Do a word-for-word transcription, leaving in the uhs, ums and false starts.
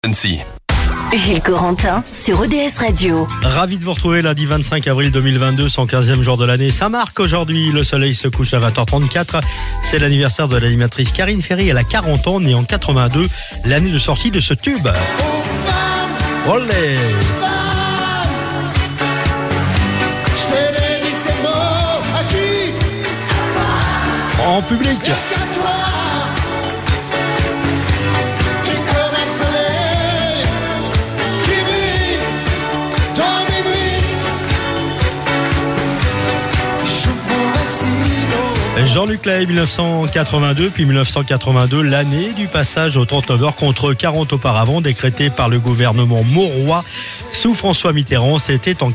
Annecy. Gilles Corentin sur E D S Radio. Ravi de vous retrouver lundi vingt-cinq avril deux mille vingt-deux, cent quinzième jour de l'année. Saint-Marc aujourd'hui, le soleil se couche à vingt heures trente-quatre. C'est l'anniversaire de l'animatrice Karine Ferry, elle a quarante ans, née en quatre-vingt-deux, l'année de sortie de ce tube. Olé! En public. Jean-Luc Lahaye, dix-neuf cent quatre-vingt-deux, puis dix-neuf cent quatre-vingt-deux, l'année du passage aux trente-neuf heures contre quarante auparavant, décrété par le gouvernement Mauroy sous François Mitterrand. C'était en